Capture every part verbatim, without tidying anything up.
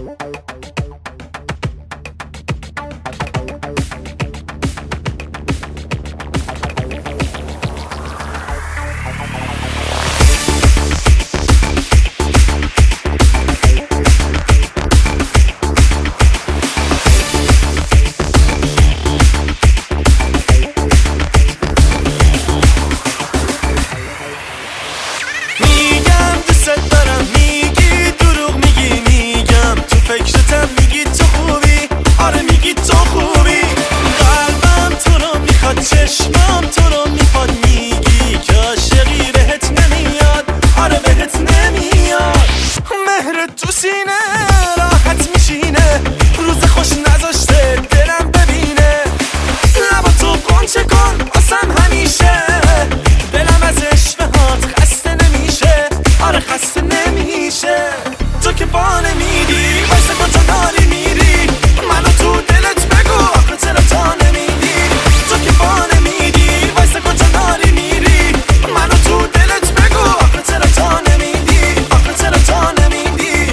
چشمام تو رو میخواد، میگی که عاشقی بهت نمیاد، آره بهت نمیاد. مهرت تو سینه راحت میشینه، روز خوش نذاشته دلم ببینه. لبا تو قنچه کن آسم همیشه، دلم از عشقهات خسته نمیشه، آره خسته نمیشه. تو که پا نمیدی واسه کن تا داری میری، منو تو دلت بگو آخه چرا تا نمیدی. تو که پا نمیدی واسه کن تا داری میری، منو تو دلت بگو آخه چرا تا نمیدی، آخه چرا تا نمیدی.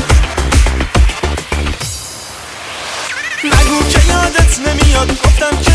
نگو که یادت نمیاد، گفتم که